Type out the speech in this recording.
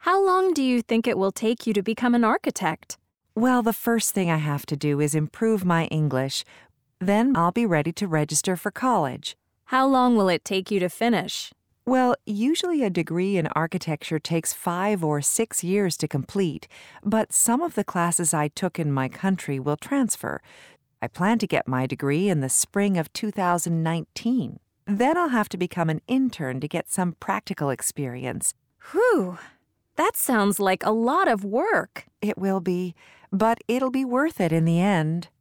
How long do you think it will take you to become an architect? Well, the first thing I have to do is improve my English. Then I'll be ready to register for college. How long will it take you to finish? Well, usually a degree in architecture takes 5 or 6 years to complete, but some of the classes I took in my country will transfer. I plan to get my degree in the spring of 2019. Then I'll have to become an intern to get some practical experience. Whew, that sounds like a lot of work. It will be, but it'll be worth it in the end.